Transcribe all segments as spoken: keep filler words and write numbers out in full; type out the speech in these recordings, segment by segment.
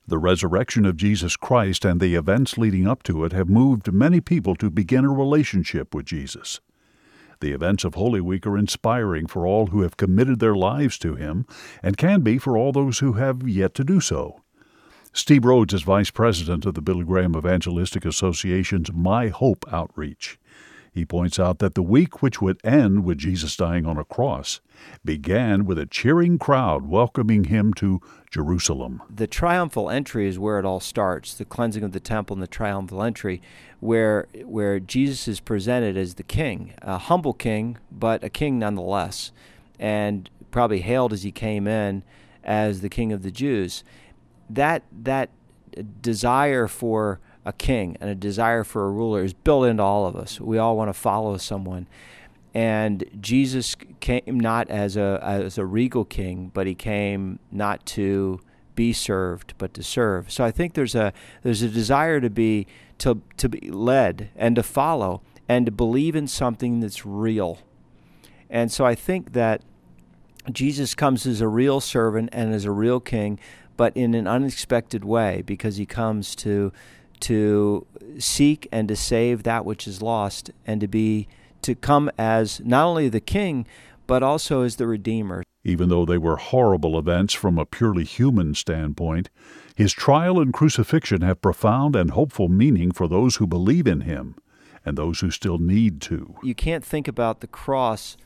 The resurrection of Jesus Christ and the events leading up to it have moved many people to begin a relationship with Jesus. The events of Holy Week are inspiring for all who have committed their lives to Him, and can be for all those who have yet to do so. Steve Rhodes is Vice President of the Billy Graham Evangelistic Association's My Hope outreach. He points out that the week, which would end with Jesus dying on a cross, began with a cheering crowd welcoming Him to Jerusalem. The triumphal entry is where it all starts, the cleansing of the temple and the triumphal entry, where where Jesus is presented as the king, a humble king, but a king nonetheless, and probably hailed as he came in as the King of the Jews. That that desire for a king and a desire for a ruler is built into all of us. We all want to follow someone. And Jesus came not as a as a regal king, but He came not to be served, but to serve. So I think there's a there's a desire to be to to be led and to follow and to believe in something that's real. And so I think that Jesus comes as a real servant and as a real king, but in an unexpected way, because He comes to to seek and to save that which is lost, and to be to come as not only the king, but also as the Redeemer. Even though they were horrible events from a purely human standpoint, His trial and crucifixion have profound and hopeful meaning for those who believe in Him and those who still need to. You can't think about the cross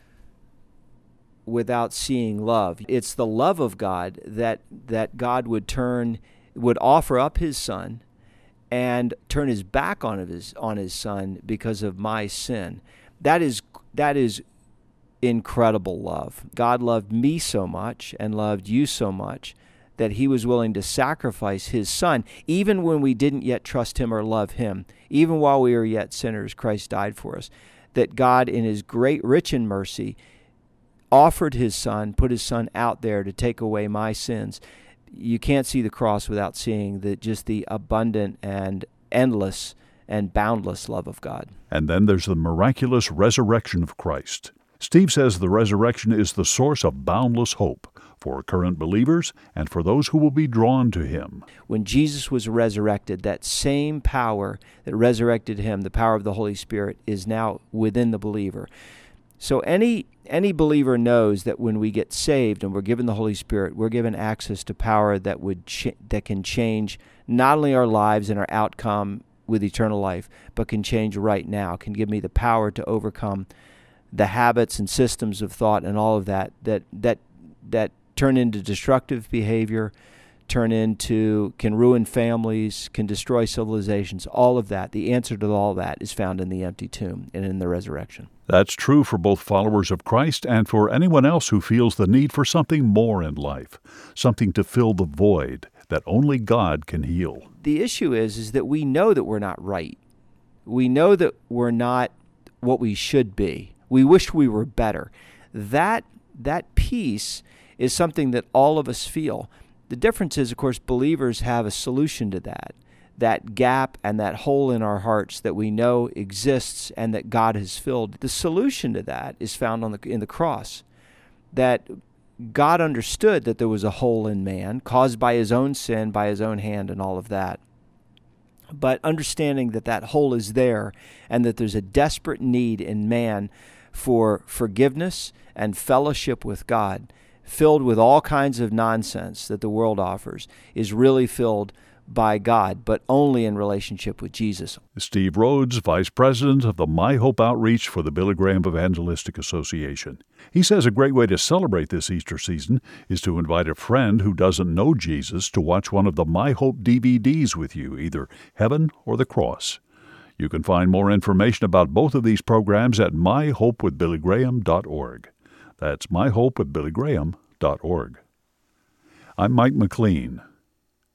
without seeing love. It's the love of God that that God would turn, would offer up His Son and turn His back on his on His Son because of my sin. That is that is incredible love. God loved me so much and loved you so much that He was willing to sacrifice His Son, even when we didn't yet trust Him or love Him. Even while we were yet sinners, Christ died for us. That God, in His great rich in mercy, offered His Son, put His Son out there to take away my sins. You can't see the cross without seeing the just the abundant and endless and boundless love of God. And then there's the miraculous resurrection of Christ. Steve says the resurrection is the source of boundless hope for current believers and for those who will be drawn to Him. When Jesus was resurrected, that same power that resurrected Him, the power of the Holy Spirit, is now within the believer. So any any believer knows that when we get saved and we're given the Holy Spirit, we're given access to power that would ch- that can change not only our lives and our outcome with eternal life, but can change right now, can give me the power to overcome the habits and systems of thought and all of that that that that turn into destructive behavior, turn into, can ruin families, can destroy civilizations, all of that. The answer to all that is found in the empty tomb and in the resurrection. That's true for both followers of Christ and for anyone else who feels the need for something more in life, something to fill the void that only God can heal. The issue is, is that we know that we're not right. We know that we're not what we should be. We wish we were better. That that peace is something that all of us feel. The difference is, of course, believers have a solution to that, that gap and that hole in our hearts that we know exists and that God has filled. The solution to that is found on the in the cross, that God understood that there was a hole in man caused by His own sin, by His own hand and all of that. But understanding that that hole is there and that there's a desperate need in man for forgiveness and fellowship with God, filled with all kinds of nonsense that the world offers, is really filled by God, but only in relationship with Jesus. Steve Rhodes, Vice President of the My Hope Outreach for the Billy Graham Evangelistic Association. He says a great way to celebrate this Easter season is to invite a friend who doesn't know Jesus to watch one of the My Hope D V Ds with you, either Heaven or the Cross. You can find more information about both of these programs at my hope with billy graham dot org. That's my hope with billy graham dot org. I'm Mike McLean.